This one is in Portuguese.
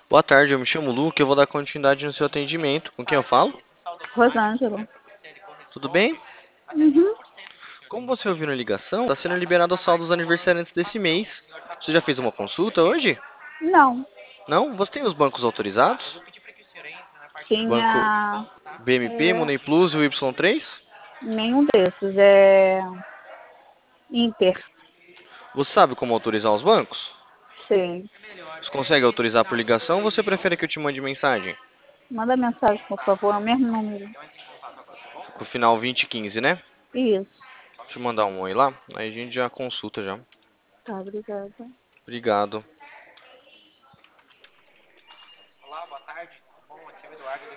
Boa tarde, eu me chamo Luke, eu vou dar continuidade no seu atendimento. Com quem eu falo? Rosângela. Tudo bem? Uhum. Como você ouviu na ligação, está sendo liberado o saldo dos aniversariantes desse mês. Você já fez uma consulta hoje? Não, Não? Você tem os bancos autorizados? Banco tinha BMP, é, Money Plus e o Y3? nenhum desses. É Inter, Você sabe como autorizar os bancos? sei. Você consegue autorizar por ligação ou você prefere que eu te mande mensagem? Manda mensagem, por favor, é o mesmo número. Com o final 2015, né? Isso. Deixa eu mandar um oi lá, aí a gente já consulta já. Tá, obrigada. Obrigado.